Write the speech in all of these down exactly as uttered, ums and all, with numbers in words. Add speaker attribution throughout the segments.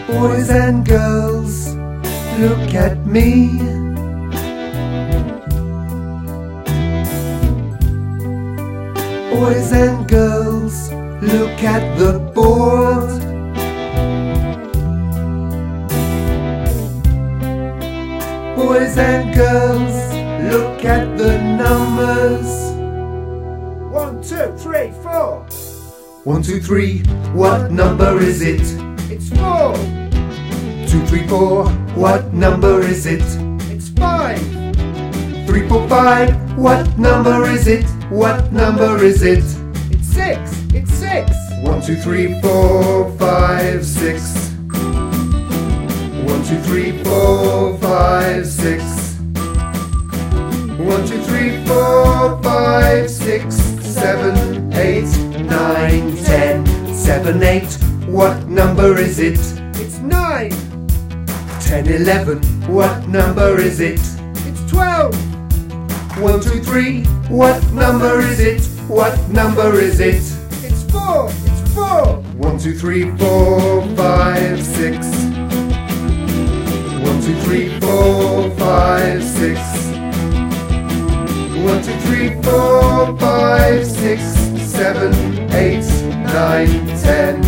Speaker 1: Boys and girls, look at me. Boys and girls, look at the board. Boys and girls, look at the numbers.
Speaker 2: One, two, three, four.
Speaker 1: One, two, three, what number is it?
Speaker 2: It's four.
Speaker 1: Two, three, four, what number is it?
Speaker 2: It's five.
Speaker 1: Three, four, five, what number is it? What number is it?
Speaker 2: It's six. It's six.
Speaker 1: One, two, three, four, five, six. One, two, three, four, five, six. One, two, three, four, five, six, seven, eight, nine, ten. Seven, eight, what number is it?
Speaker 2: It's nine.
Speaker 1: Ten, eleven, what number is it?
Speaker 2: It's twelve.
Speaker 1: One, two, three, what number is it? What number is it?
Speaker 2: It's four. It's four.
Speaker 1: One, two, three, four, five, six. One, two, three, four, five, six. One, two, three, four, five, six, seven, eight, nine, ten.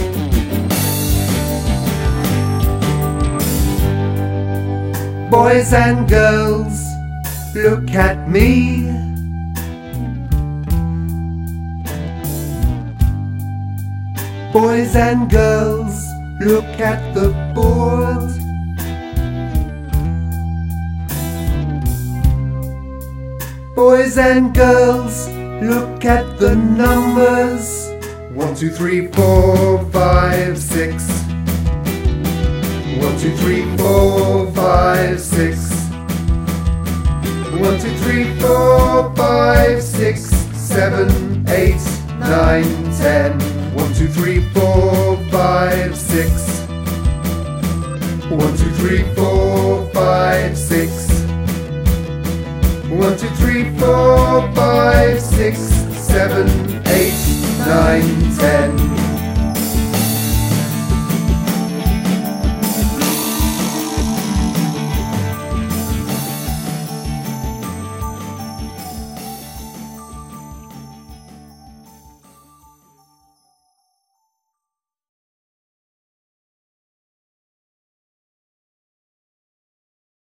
Speaker 1: Boys and girls, look at me. Boys and girls, look at the board. Boys and girls, look at the numbers. One, two, three, four, five, six. One, two, three, four, five, six. One, two, three, four, five, six, seven, eight, nine, ten. One, two, three, four, five, six. One, two, three, four, five, six. One, two, three, four, five, six, seven, eight, nine, ten.